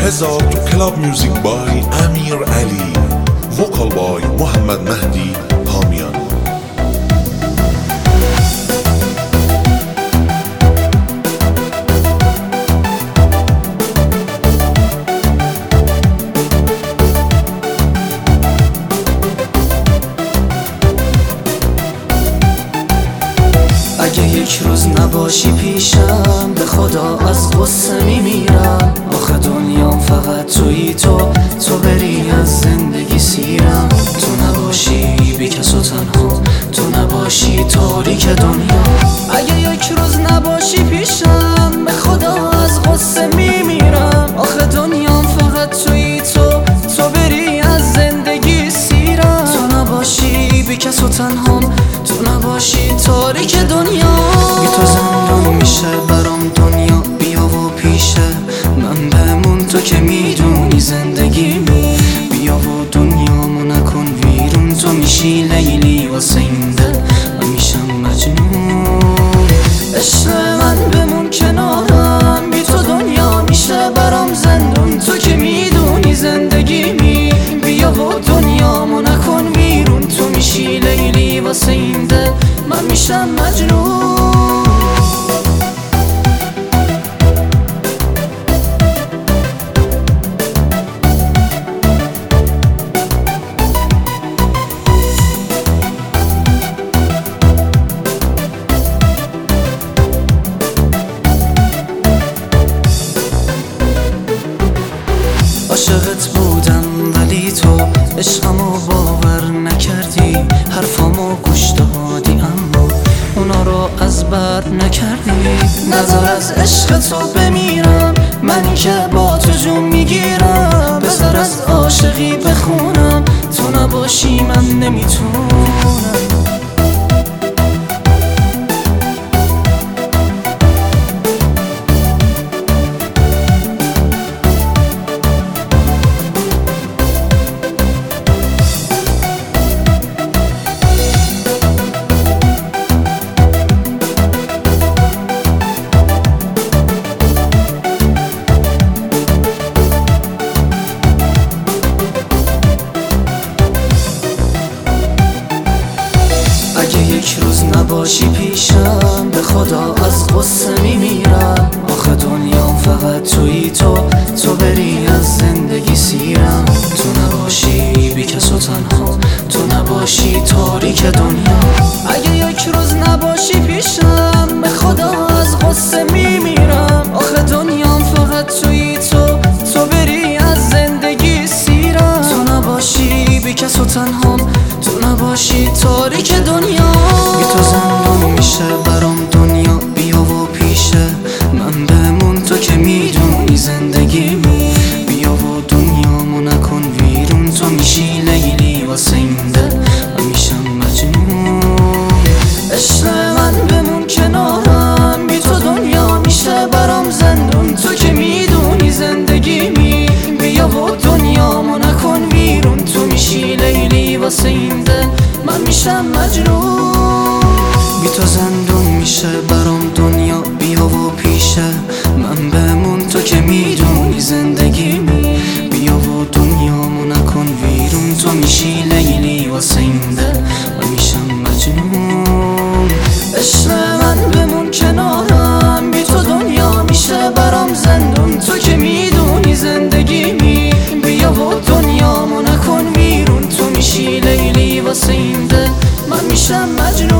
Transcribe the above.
هزار تو کلاب میوزیک بای امیر علی، وکال بای محمد مهدی حامیان. اگه یک روز نباشی پیشم به خدا از غصه میمیرم. آخه دنیام فقط تویی، تو بری از زندگی سیرم. تو نباشی بی کس و تنها، تو نباشی تاریک دنیا. اگه یک روز نباشی پیشم به خدا از غصه میمیرم. آخه دنیام فقط تویی، تو بری از زندگی سیرم. تو نباشی بی کس و تنها، تو نباشی تاریک دنیا. بی تو زندون میشه برام دنیا، بیا و پیشه من بمون. تو که میدونی زندگیمی، بیا و دنیامو نکن ویرون. تو میشی لیلی واسه این دل، من میشم مجنون. عشق من بمون کنارم، بی تو دنیا میشه برام زندون. تو که میدونی زندگیمی، بیا و دنیامو نکن ویرون. تو میشی لیلی واسه این دل، من میشم مجنون. عاشقت بودم ولی تو عشقمو باور نکردی. حرفامو گوش دادی اما اونا رو از بر نکردی. نذار از عشق تو بمیرم، من که با تو جون میگیرم. بذار از عاشقی بخونم، تو نباشی من نمیتونم. اگه یک روز نباشی پیشم به خدا از غصه میمیرم. آخه دنیام فقط تویی، تو بری از زندگی سیرم. تو نباشی بی کس و تنها، تو نباشی تاریک دنیا. اگه یک روز نباشی پیشم به خدا از غصه میمیرم. آخه دنیام فقط تویی، تو بری از زندگی سیرم. تو نباشی بی کس و تنها، تو نباشی تاریک دنیا. بی تو زندون میشه برام دنیا، بیا و پیشه من بمون. تو که میدونی زندگیمی، بیا و دنیامو نکن ویرون. تو میشی لیلی واسه این دل، من میشم مجنون. عشق من بمون کنارم، بی تو دنیا میشه برام زندون. تو که میدونی زندگیمی، بیا و دنیامو نکن ویرون. تو میشی لیلی واسه این دل، من میشم مجنون. بی تو زندون میشه برام دنیا، بیا و پیشه من بمون. تو که میدونی زندگیمی، بیا و دنیامو نکن ویرون. تو میشی لیلی واسه این دل، من میشم مجنون. عشق من بمون کنارم، بی تو دنیا میشه برام زندون. تو که میدونی زندگیمی، بیا و دنیامو نکن ویرون. تو میشی لیلی واسه این دل، من میشم مجنون.